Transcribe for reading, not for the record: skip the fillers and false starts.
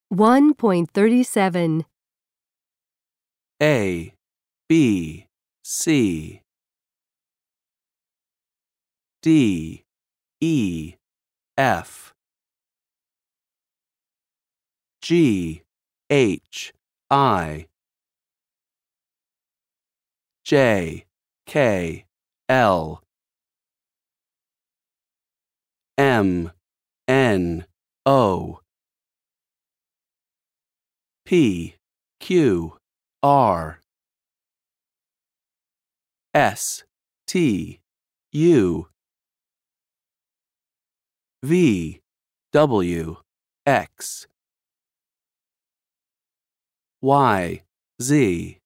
1.37 A, B, C, D, E, F, G, H, I, J, K, L, M, N, O, P, Q, R, S, T, U, V, W, X, Y, Z.